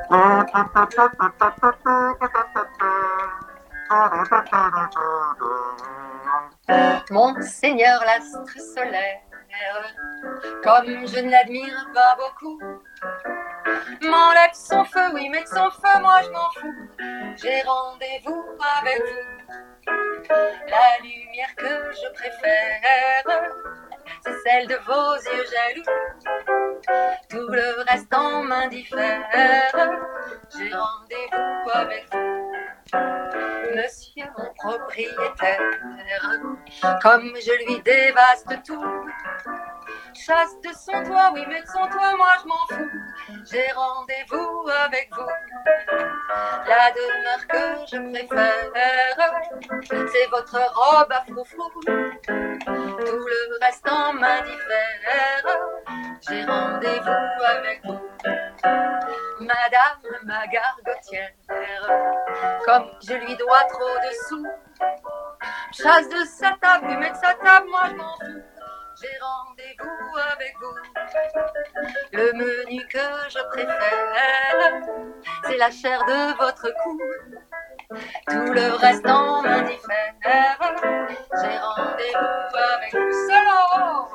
Monseigneur l'astre solaire, comme je ne l'admire pas beaucoup, m'enlève son feu, oui, mais de son feu, moi je m'en fous. J'ai rendez-vous avec vous. La lumière que je préfère, c'est celle de vos yeux jaloux. Tout le reste en m'indiffère. J'ai rendez-vous avec vous. Monsieur mon propriétaire, comme je lui dévaste tout, chasse de son toit, oui, mais de son toit, moi je m'en fous. J'ai rendez-vous avec vous. La demeure que je préfère, c'est votre robe à froufrou. Tout le reste en m'indiffère. J'ai rendez-vous avec vous. Madame ma gargotière, comme je lui dois trop de sous, chasse de sa table, oui, mais de sa table, moi je m'en fous. J'ai rendez-vous avec vous. Le menu que je préfère, c'est la chair de votre cou. Tout le reste en m'indiffère. J'ai rendez-vous avec vous. Solo!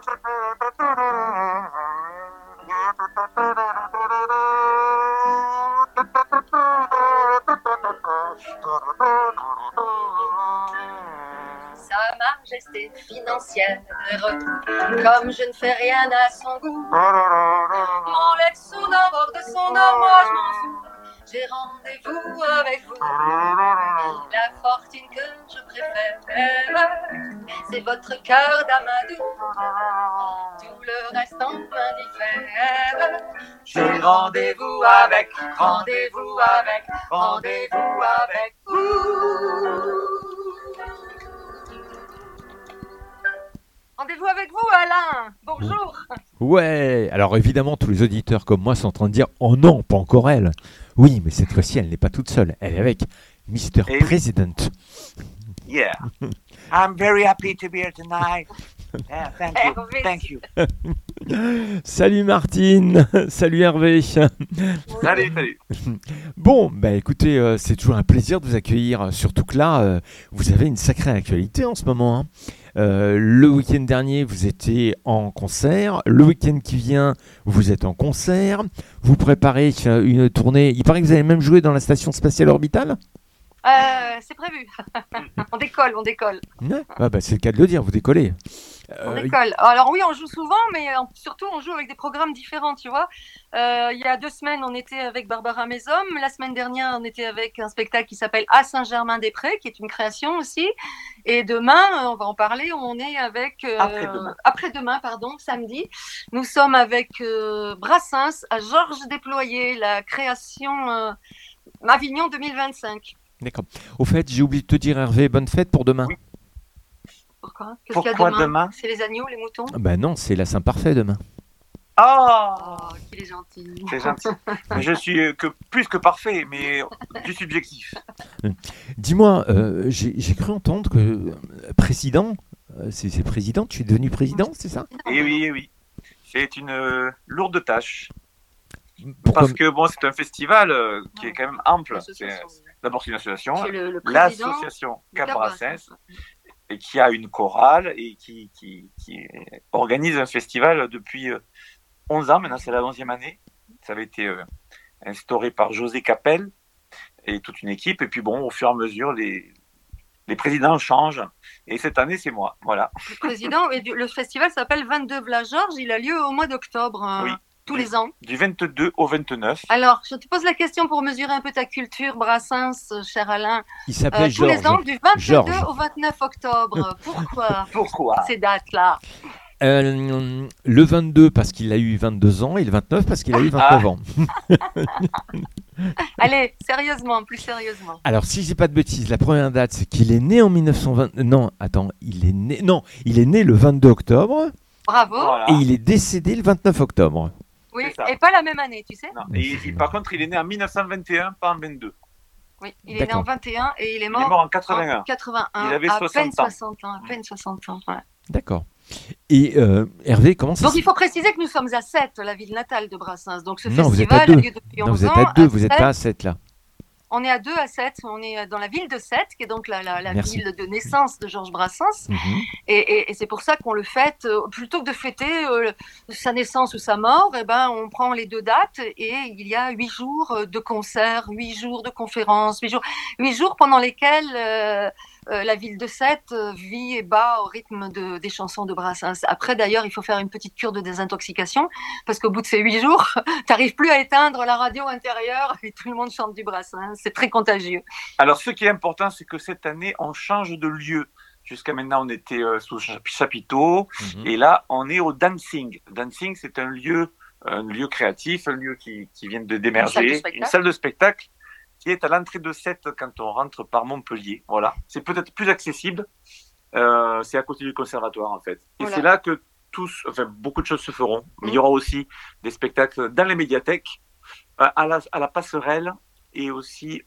Sa majesté financière, comme je ne fais rien à son goût, m'enlève son or, hors de son or, moi je m'en fous. J'ai rendez-vous avec vous. La fortune que je préfère, c'est votre cœur d'amadou. Tout le reste en m'indiffère. J'ai rendez-vous avec, rendez-vous avec, rendez-vous avec vous. Rendez-vous avec vous, Alain. Bonjour. Ouais, alors évidemment, tous les auditeurs comme moi sont en train de dire « Oh non, pas encore elle !» Oui, mais cette fois-ci, elle n'est pas toute seule. Elle est avec Mr. Hey. President. Yeah. I'm very happy to be here tonight. Yeah, thank you. Hervé. Thank you. Salut Martine, salut Hervé. Salut, salut. Bon, bah écoutez, c'est toujours un plaisir de vous accueillir, surtout que là, vous avez une sacrée actualité en ce moment. Hein. Le week-end dernier, vous étiez en concert. Le week-end qui vient, vous êtes en concert. Vous préparez une tournée. Il paraît que vous allez même jouer dans la station spatiale orbitale. C'est prévu. On décolle, on décolle. Ouais. Ah bah, c'est le cas de le dire, vous décollez. On décolle. Alors oui, on joue souvent, mais surtout on joue avec des programmes différents, tu vois. Il y a 2 semaines, on était avec Barbara Mésom. La semaine dernière, on était avec un spectacle qui s'appelle À Saint-Germain-des-Prés, qui est une création aussi. Et demain, on va en parler, on est avec... Après-demain, pardon, samedi. Nous sommes avec Brassens à Georges Déployé, la création Avignon 2025. D'accord. Au fait, j'ai oublié de te dire, Hervé, bonne fête pour demain. Oui. Pourquoi Qu'est-ce qu'il y a Pourquoi demain, demain? C'est les agneaux, les moutons? Bah non, c'est la Saint-Parfait demain. Oh, Oh, qu'il est gentil. c'est gentil. Mais je suis plus que parfait, mais du subjectif. Dis-moi, j'ai cru entendre que président, c'est président, tu es devenu président, c'est ça? Et oui, et oui. C'est une lourde tâche. Pourquoi? Parce que bon, c'est un festival qui est quand même ample. L'association. D'abord, c'est une association, C'est le président l'association du Cap Brassens, Brassens. et qui a une chorale et qui organise un festival depuis 11 ans. Maintenant, c'est la 11e année. Ça avait été instauré par José Capel et toute une équipe. Et puis bon, au fur et à mesure, les présidents changent. Et cette année, c'est moi. Voilà. Le président, et le festival s'appelle 22 V'la Georges. Il a lieu au mois d'octobre, Oui. tous les ans. Du 22 au 29. Alors, je te pose la question pour mesurer un peu ta culture, Brassens, cher Alain. Il s'appelle Tous les Georges. ans, du 22 Georges. au 29 octobre. Pourquoi Pourquoi? ces dates-là? Le 22 parce qu'il a eu 22 ans et le 29 parce qu'il a eu 29 ans. Allez, sérieusement, plus sérieusement. Alors, si j'ai pas de bêtises, la première date, c'est qu'il est né en 1920. Non, attends, il est né le 22 octobre Bravo. Voilà. et il est décédé le 29 octobre. Oui, C'est ça. et pas la même année, tu sais. Non. Par contre, il est né en 1921, pas en 22. Oui, il est né en D'accord. 21 et il est Il est mort mort en 81. en 81. Il avait à 60 peine ans. 60 ans. À peine 60 ans. Ouais. D'accord. Et Hervé, comment ça Donc se... il faut préciser que nous sommes à Sète, la ville natale de Brassens. Donc ce Non, vous êtes à festival a 2. lieu depuis Non, 11 vous êtes ans à 2, vous n'êtes Sète. pas à 7 là. On est à 2 à Sète, on est dans la ville de Sète, qui est donc la Merci. ville de naissance de Georges Brassens. Mhm. Et c'est pour ça qu'on le fête, plutôt que de fêter sa naissance ou sa mort, eh ben, on prend les deux dates et il y a 8 jours de concerts, 8 jours de conférences, 8 jours pendant lesquels la ville de Sète vit et bat au rythme des chansons de Brassens. Après, d'ailleurs, il faut faire une petite cure de désintoxication parce qu'au bout de ces 8 jours, tu n'arrives plus à éteindre la radio intérieure et tout le monde chante du Brassens. C'est très contagieux. Alors, ce qui est important, c'est que cette année, on change de lieu. Jusqu'à maintenant, on était sous chapiteau, et là, on est au Dancing. Dancing, c'est un lieu créatif, un lieu qui vient d'émerger, une salle de spectacle qui est à l'entrée de Sète quand on rentre par Montpellier. Voilà, c'est peut-être plus accessible. C'est à côté du conservatoire en fait, et c'est là que beaucoup de choses se feront. Il y aura aussi des spectacles dans les médiathèques, à la passerelle, et aussi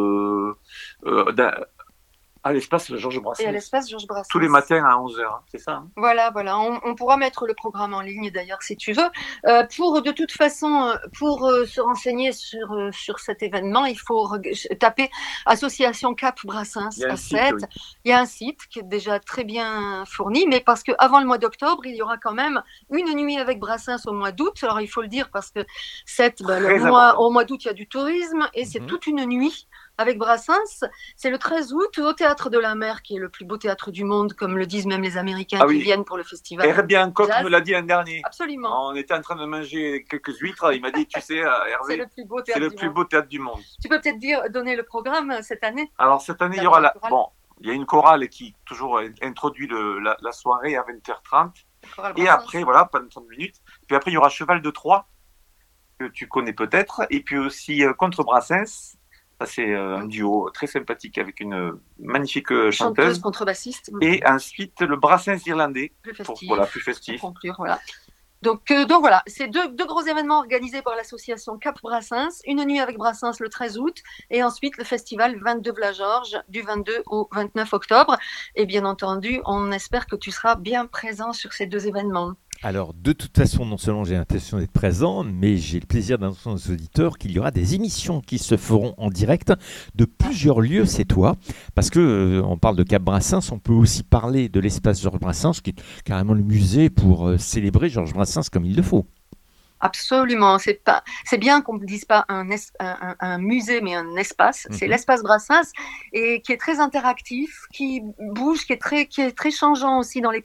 à l'espace Georges Brassens. Et à l'espace Georges Brassens. Tous les matins à 11h, hein, c'est ça hein? Voilà. On pourra mettre le programme en ligne d'ailleurs si tu veux. De toute façon, pour se renseigner sur cet événement, il faut taper Association Cap Brassens à Sète. Oui. Il y a un site qui est déjà très bien fourni, mais parce qu'avant le mois d'octobre, il y aura quand même une nuit avec Brassens au mois d'août. Alors il faut le dire parce que Sète, au mois d'août, il y a du tourisme et c'est toute une nuit avec Brassens. C'est le 13 août au Théâtre de la Mer, qui est le plus beau théâtre du monde, comme le disent même les Américains qui viennent pour le festival. Herbie Hancock me l'a dit l'an dernier. Absolument. On était en train de manger quelques huîtres. Il m'a dit, tu sais, Hervé, c'est le plus beau théâtre du monde. Tu peux peut-être donner le programme cette année. Alors cette année, il y aura il y a une chorale qui toujours introduit la soirée à 20h30. Et après, voilà, pendant 30 minutes. Puis après, il y aura Cheval de Troie, que tu connais peut-être. Et puis aussi Contre Brassens. Ça, c'est un duo très sympathique avec une magnifique chanteuse contrebassiste. Et ensuite, le Brassens irlandais, plus festif. Plus festif. Pour conclure, voilà. Donc voilà, c'est deux gros événements organisés par l'association Cap Brassens. Une nuit avec Brassens le 13 août et ensuite le festival 22 V'la Georges du 22 au 29 octobre. Et bien entendu, on espère que tu seras bien présent sur ces deux événements. Alors, de toute façon, non seulement j'ai l'intention d'être présent, mais j'ai le plaisir d'annoncer aux auditeurs qu'il y aura des émissions qui se feront en direct de plusieurs lieux, c'est toi. Parce que on parle de Cap Brassens, on peut aussi parler de l'espace Georges Brassens, qui est carrément le musée pour célébrer Georges Brassens comme il le faut. Absolument, c'est bien qu'on ne dise pas un musée, mais un espace. C'est l'espace Brassens et qui est très interactif, qui bouge, qui est très changeant aussi dans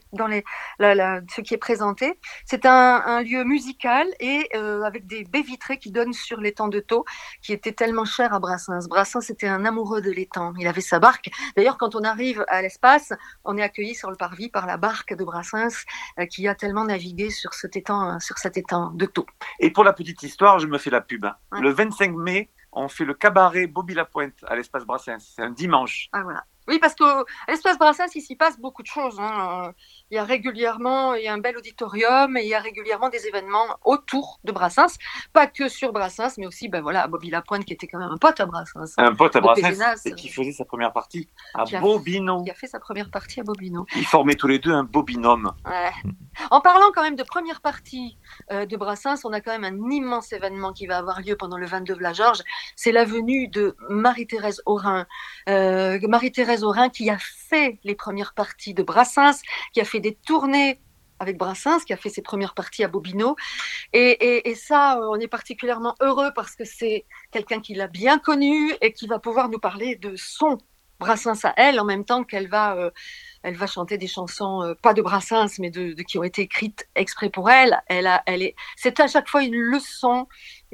ce qui est présenté. C'est un lieu musical et avec des baies vitrées qui donnent sur l'étang de Thau, qui était tellement cher à Brassens. Brassens était un amoureux de l'étang. Il avait sa barque. D'ailleurs, quand on arrive à l'espace, on est accueilli sur le parvis par la barque de Brassens qui a tellement navigué sur cet étang de Thau. Et pour la petite histoire, je me fais la pub. Le 25 mai, on fait le cabaret Bobby Lapointe à l'espace Brassens. C'est un dimanche. Ah voilà. Oui, parce qu'à l'espace Brassens, il s'y passe beaucoup de choses. Il y a régulièrement un bel auditorium et il y a régulièrement des événements autour de Brassens. Pas que sur Brassens, mais aussi Bobby Lapointe, qui était quand même un pote à Brassens. Un pote à Brassens et qui faisait sa première partie à Bobino. Qui a fait sa première partie à Bobino. Ils formaient tous les deux un beau binôme. Ouais. En parlant quand même de première partie de Brassens, on a quand même un immense événement qui va avoir lieu pendant le 22 V'la Georges. C'est la venue de Marie-Thérèse Aurin. Marie-Thérèse Aurin qui a fait les premières parties de Brassens, qui a fait des tournées avec Brassens, qui a fait ses premières parties à Bobino. Et ça, on est particulièrement heureux parce que c'est quelqu'un qui l'a bien connu et qui va pouvoir nous parler de son Brassens à elle, en même temps qu'elle va chanter des chansons, pas de Brassens, mais qui ont été écrites exprès pour elle. C'est à chaque fois une leçon,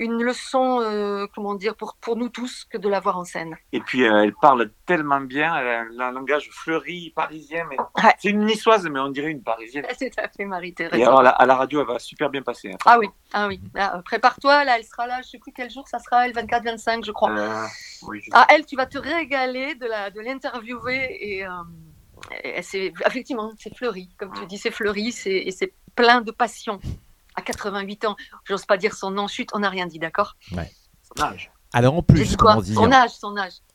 comment dire, pour nous tous, que de la voir en scène. Et puis, elle parle tellement bien, elle a un langage fleuri, parisien, mais c'est une niçoise, mais on dirait une parisienne. C'est tout à fait Marie-Thérèse. Et alors, à la radio, elle va super bien passer. Ah oui. Là, prépare-toi, là, elle sera là, je ne sais plus quel jour ça sera, elle, 24-25, je crois. Oui, elle, tu vas te régaler de l'interviewer et effectivement, c'est fleuri, comme tu dis, c'est fleuri, et c'est plein de passion. À 88 ans, j'ose pas dire son nom, chut, on n'a rien dit, d'accord ? Ouais. Son âge. Alors en plus, son âge.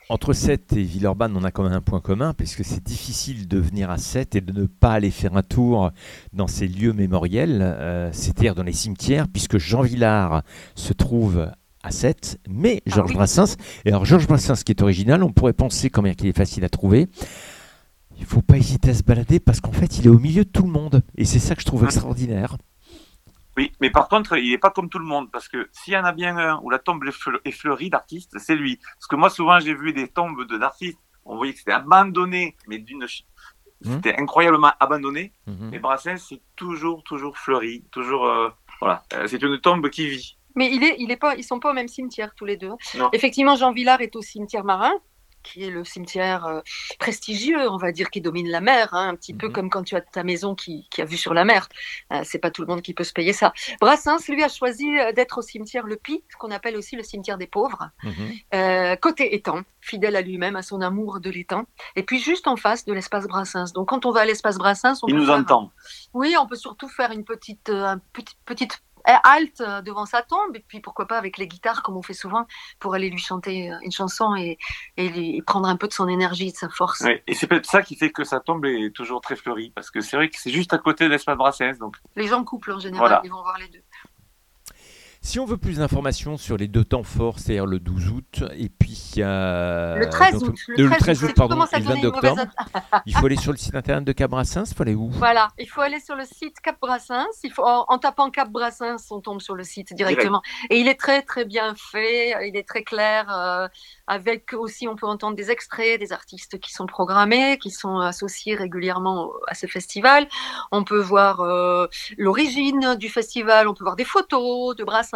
Entre Sète et Villeurbanne, on a quand même un point commun, puisque c'est difficile de venir à Sète et de ne pas aller faire un tour dans ces lieux mémoriels, c'est-à-dire dans les cimetières, puisque Jean Vilar se trouve à Sète, mais Georges Brassens. Et alors Georges Brassens, qui est original, on pourrait penser quand même qu'il est facile à trouver. Il ne faut pas hésiter à se balader, parce qu'en fait, il est au milieu de tout le monde. Et c'est ça que je trouve extraordinaire. Oui, mais par contre, il n'est pas comme tout le monde, parce que s'il y en a bien un où la tombe est fleurie d'artistes, c'est lui. Parce que moi, souvent, j'ai vu des tombes d'artistes, on voyait que c'était abandonné, mais c'était incroyablement abandonné. Mais Brassens, c'est toujours fleuri, toujours, voilà. C'est une tombe qui vit. Mais ils sont pas au même cimetière tous les deux. Non. Effectivement, Jean Vilar est au cimetière marin, qui est le cimetière prestigieux, on va dire, qui domine la mer, un petit peu comme quand tu as ta maison qui a vue sur la mer. C'est pas tout le monde qui peut se payer ça. Brassens, lui, a choisi d'être au cimetière Le Py, ce qu'on appelle aussi le cimetière des pauvres, côté étang, fidèle à lui-même, à son amour de l'étang, et puis juste en face de l'espace Brassens. Donc quand on va à l'espace Brassens, il nous entend. Oui, on peut surtout faire une petite halte devant sa tombe, et puis pourquoi pas avec les guitares comme on fait souvent pour aller lui chanter une chanson et prendre un peu de son énergie et de sa force. Oui, et c'est peut-être ça qui fait que sa tombe est toujours très fleurie, parce que c'est vrai que c'est juste à côté de l'espace Brassens. Donc... Les gens couplent en général, ils vont voir les deux. Si on veut plus d'informations sur les deux temps forts, c'est-à-dire le 12 août et puis le 13 août, le 13 août pardon, et le 22 octobre, il faut aller sur le site internet de Cap Brassens, il faut aller où? Voilà, il faut aller sur le site Cap Brassens, en tapant Cap Brassens, on tombe sur le site directement. Et il est très très bien fait, il est très clair, avec aussi on peut entendre des extraits des artistes qui sont programmés, qui sont associés régulièrement à ce festival. On peut voir l'origine du festival, on peut voir des photos de Brassens.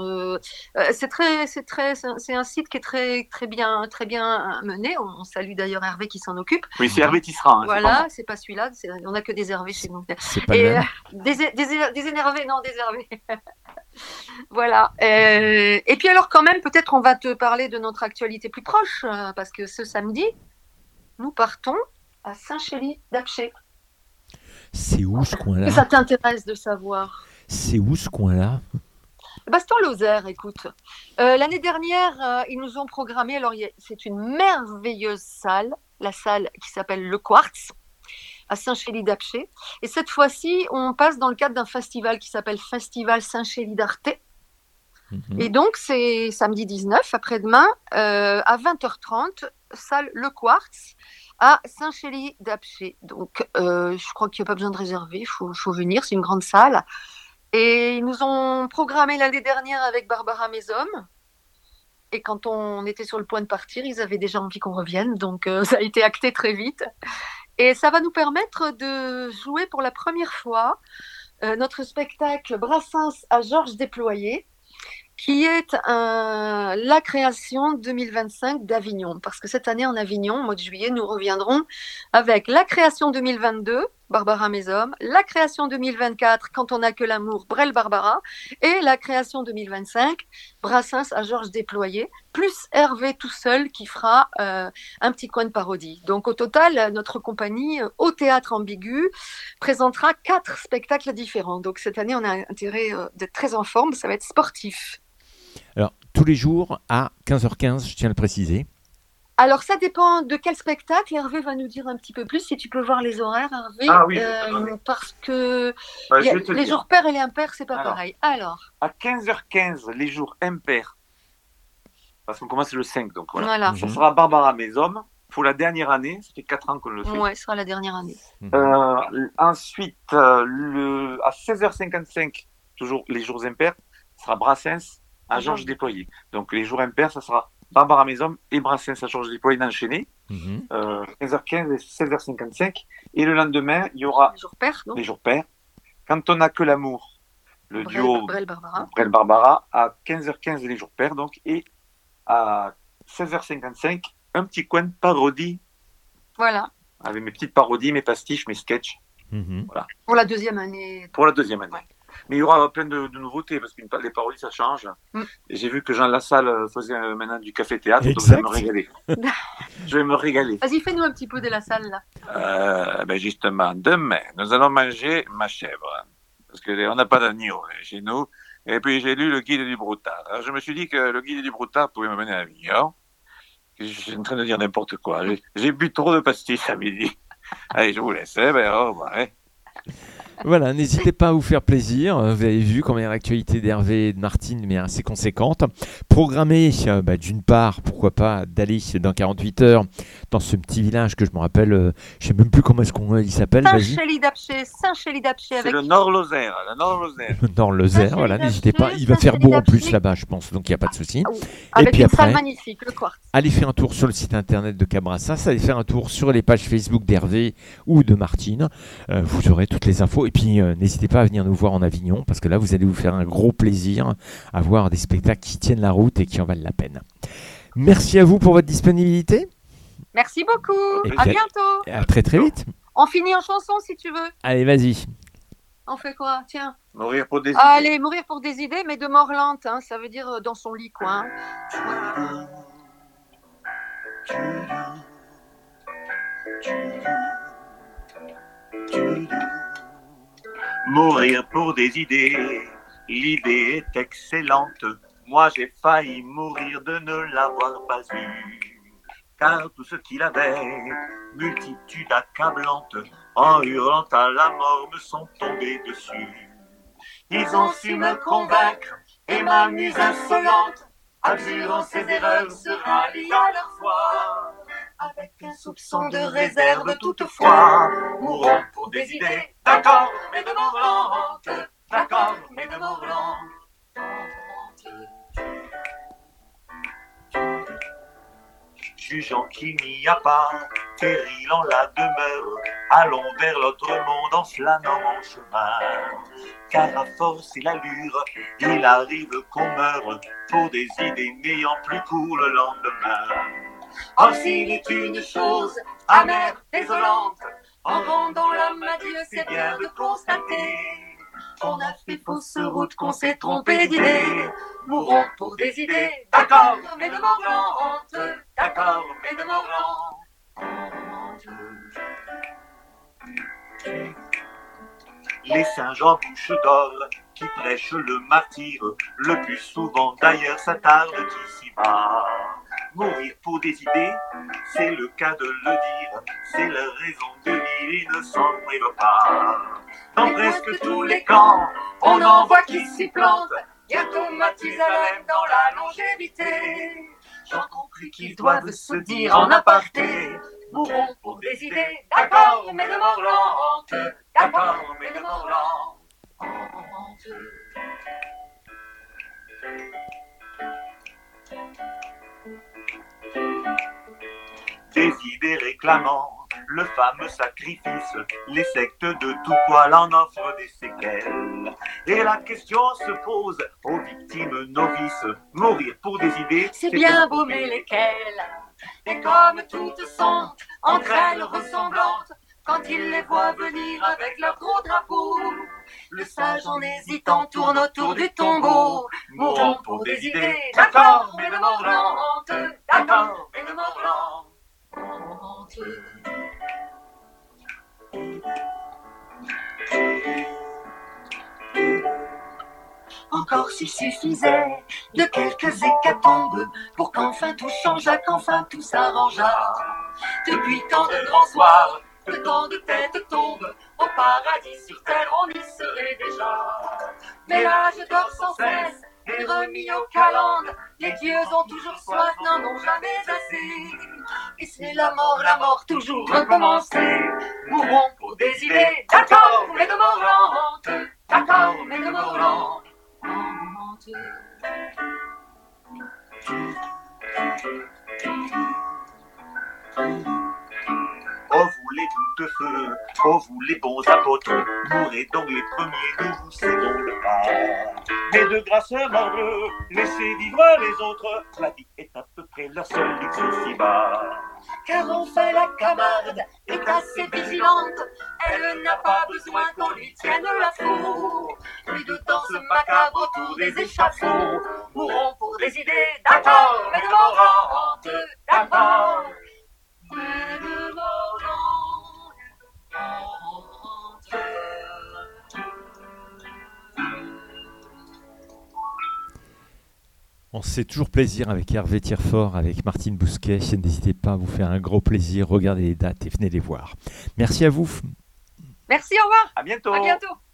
C'est un site qui est très bien mené. On salue d'ailleurs Hervé qui s'en occupe. Oui, c'est Hervé Tisserand. Voilà, c'est pas celui-là. On n'a que des Hervé chez nous. C'est pas le même. Des énervés, non, des Hervé. Voilà. Et puis alors quand même, peut-être on va te parler de notre actualité plus proche, parce que ce samedi, nous partons à Saint-Chély-d'Apcher. C'est où ce coin-là? Ça t'intéresse de savoir? C'est où ce coin-là? Bastan-Lozère, écoute. L'année dernière, ils nous ont programmé, alors c'est une merveilleuse salle, la salle qui s'appelle Le Quartz, à Saint-Chély-d'Apcher. Et cette fois-ci, on passe dans le cadre d'un festival qui s'appelle Festival Saint-Chély d'Arte. Et donc, c'est samedi 19, après-demain, à 20h30, salle Le Quartz, à Saint-Chély-d'Apcher. Donc, je crois qu'il n'y a pas besoin de réserver, il faut venir, c'est une grande salle. Et ils nous ont programmé l'année dernière avec Barbara Mésom. Et quand on était sur le point de partir, ils avaient déjà envie qu'on revienne. Donc, ça a été acté très vite. Et ça va nous permettre de jouer pour la première fois notre spectacle Brassens à Georges Desployés, qui est la création 2025 d'Avignon. Parce que cette année en Avignon, au mois de juillet, nous reviendrons avec la création 2022, Barbara Mésom, la création 2024, Quand on n'a que l'amour, Brel Barbara, et la création 2025, Brassens à Georges Desployés, plus Hervé tout seul qui fera un petit coin de parodie. Donc au total, notre compagnie, au Théâtre Ambigu, présentera 4 spectacles différents. Donc cette année, on a intérêt d'être très en forme, ça va être sportif. Alors, tous les jours à 15h15, je tiens à le préciser. Alors, ça dépend de quel spectacle. Hervé va nous dire un petit peu plus, si tu peux voir les horaires, Hervé. Ah oui. Parce que les jours pairs et les impairs, c'est pas pareil. Alors, à 15h15, les jours impairs, parce qu'on commence le 5, donc voilà. Ça sera Barbara Mésom pour la dernière année. Ça fait 4 ans qu'on le fait. Oui, ce sera la dernière année. Ensuite, à 16h55, toujours les jours impairs, ce sera Brassens à Georges Desployés. Donc les jours impairs, ça sera Barbara Mésom et Brassens à Georges Desployés d'enchaîner. 15h15 et 16h55. Et le lendemain, il y aura les jours pairs. Quand on n'a que l'amour, le duo Brel Barbara à 15h15 les jours pairs. Donc, et à 16h55, un petit coin de parodie. Voilà. Avec mes petites parodies, mes pastiches, mes sketchs. Voilà. Pour la deuxième année. Pour la deuxième année. Ouais. Mais il y aura plein de nouveautés, parce que les parodies, ça change. Et j'ai vu que Jean Lassalle faisait maintenant du café-théâtre, donc je vais me régaler. Je vais me régaler. Vas-y, fais-nous un petit peu de la salle, là. Justement, demain, nous allons manger ma chèvre. Parce qu'on n'a pas d'agneau chez nous. Et puis, j'ai lu le guide du Broutard. Alors, je me suis dit que le guide du Broutard pouvait me mener à Avignon. Je suis en train de dire n'importe quoi. J'ai bu trop de pastilles samedi. Allez, je vous laisse. Au revoir. Voilà, n'hésitez pas à vous faire plaisir. Vous avez vu combien l'actualité d'Hervé et de Martine est assez conséquente. Programmez, d'une part, pourquoi pas, d'aller dans 48 heures dans ce petit village que je me rappelle, je ne sais même plus comment est-ce il s'appelle. Saint-Chély-d'Apcher. C'est le Nord-Lozère. Le Nord-Lozère, voilà, n'hésitez pas. Il va faire beau en plus là-bas, je pense, donc il n'y a pas de souci. Avec une salle magnifique, le Quartz. Allez faire un tour sur le site internet de Cabrassas, allez faire un tour sur les pages Facebook d'Hervé ou de Martine. Vous aurez toutes les infos. Et puis, n'hésitez pas à venir nous voir en Avignon, parce que là, vous allez vous faire un gros plaisir à voir des spectacles qui tiennent la route et qui en valent la peine. Merci à vous pour votre disponibilité. Merci beaucoup. À bientôt. À très très vite. On finit en chanson si tu veux. Allez, vas-y. On fait quoi? Tiens. Mourir pour des idées. Allez, mourir pour des idées, mais de mort lente, hein, ça veut dire dans son lit, quoi. Hein. Mourir pour des idées, l'idée est excellente. Moi j'ai failli mourir de ne l'avoir pas eu. Car tout ce qu'il avait, multitude accablante, en hurlant à la mort me sont tombés dessus. Ils ont su me convaincre et ma muse insolente, abjurant ses erreurs, se rallie à leur foi. Avec un soupçon de réserve toutefois, mourons pour des idées, d'accord, mais de mort lente, d'accord, mais de mort lente. Jugeant qu'il n'y a pas péril en la demeure, allons vers l'autre monde en flânant en chemin. Car à force et l'allure, il arrive qu'on meure pour des idées n'ayant plus cours le lendemain. Or s'il est une chose amère, désolante, en rendant l'âme à Dieu, c'est bien de constater qu'on a fait fausse route, qu'on s'est trompé d'idée. Mourons pour des idées, d'accord, mais de mort lente, d'accord, mais de mort lente. Les singes en bouche d'or qui prêchent le martyre, le plus souvent d'ailleurs s'attardent ici-bas. Mourir pour des idées, c'est le cas de le dire, c'est leur raison de vivre, ils ne s'en privent pas. Dans presque tous les camps, on en voit qui s'y plantent, bientôt Mathusalem dans la longévité. J'en compris qu'ils doivent se dire en aparté, mourons pour des idées, d'accord, mais de mort lente, d'accord, mais de mort lente. Des idées réclamant le fameux sacrifice, les sectes de tout poil en offrent des séquelles. Et la question se pose aux victimes novices, mourir pour des idées, c'est bien beau mais lesquelles? Et comme toutes sont entre elles ressemblantes, quand il les voit venir avec leur gros drapeau, le sage en hésitant tourne autour du tombeau. Mourons pour des idées, d'accord, mais de mort lente, d'accord, mais de mort lente. Encore s'il suffisait de quelques hécatombes pour qu'enfin tout changeât, qu'enfin tout s'arrangeât. Depuis tant de grands soirs, que tant de têtes tombent, au paradis sur terre on y serait déjà. Mais l'âge dort sans cesse, et remis aux calendes, les dieux ont toujours soif, n'en ont jamais assez. Et c'est la mort, toujours recommencer. Mourons pour des idées, d'accord, mais de mort lente, d'accord, mais de mort lente. Oh vous les bouts de feu, oh vous les bons apôtres, mourrez donc les premiers, nous vous cédons le pas. Mais de grâce morbleu, laissez vivre les autres, la vie est à peu près leur seul luxe ici-bas. Car enfin la Camarde est assez vigilante, elle n'a pas besoin qu'on lui tienne la four. Plus de danse macabre autour des échafauds, mourons pour des idées, d'accord, mais de mort lente, d'accord, mais de mort lente. On se fait toujours plaisir avec Hervé Tirefort, avec Martine Bousquet. N'hésitez pas à vous faire un gros plaisir. Regardez les dates et venez les voir. Merci à vous. Merci, au revoir. À bientôt. À bientôt.